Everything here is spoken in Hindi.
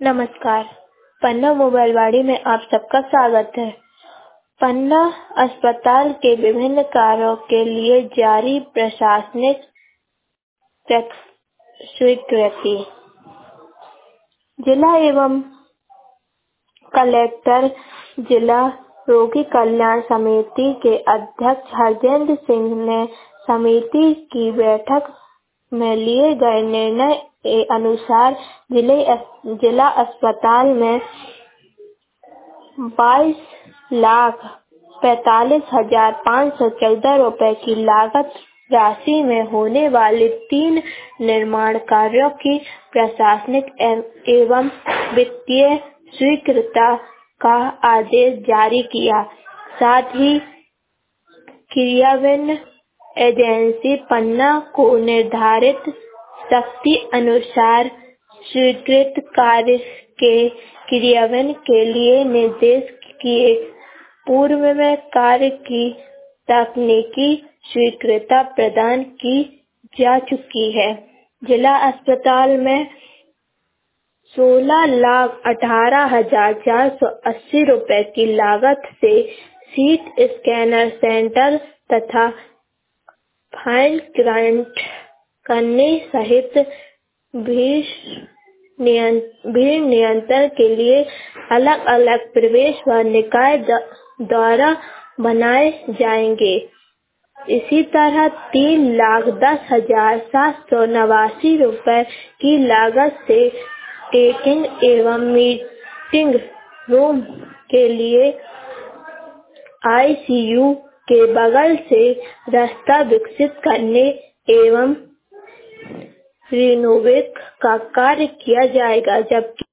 नमस्कार। पन्ना मोबाइल वाड़ी में आप सबका स्वागत है। पन्ना अस्पताल के विभिन्न कार्यों के लिए जारी प्रशासनिक स्वीकृति। जिला एवं कलेक्टर जिला रोगी कल्याण समिति के अध्यक्ष हरजिंदर सिंह ने समिति की बैठक में लिए गए निर्णय के अनुसार जिला अस्पताल में 22,45,514 रुपए की लागत राशि में होने वाले 3 निर्माण कार्यों की प्रशासनिक एवं वित्तीय स्वीकृति का आदेश जारी किया। साथ ही क्रियान्वयन एजेंसी पन्ना को निर्धारित शक्ति अनुसार स्वीकृत कार्य के क्रियान्वयन के लिए निर्देश किए। पूर्व में कार्य की तकनीकी स्वीकृति प्रदान की जा चुकी है। जिला अस्पताल में 16,18,480 रुपए की लागत से सीट स्कैनर सेंटर तथा फाइल ग्रांट करने सहित भीड़ नियंत्रण के लिए अलग अलग प्रवेश व निकाय द्वार बनाए जाएंगे। इसी तरह 3,10,789 रुपए की लागत से टेकिंग एवं मीटिंग रूम के लिए ICU के बगल से रास्ता विकसित करने एवं रिनोवेट का कार्य किया जाएगा। जबकि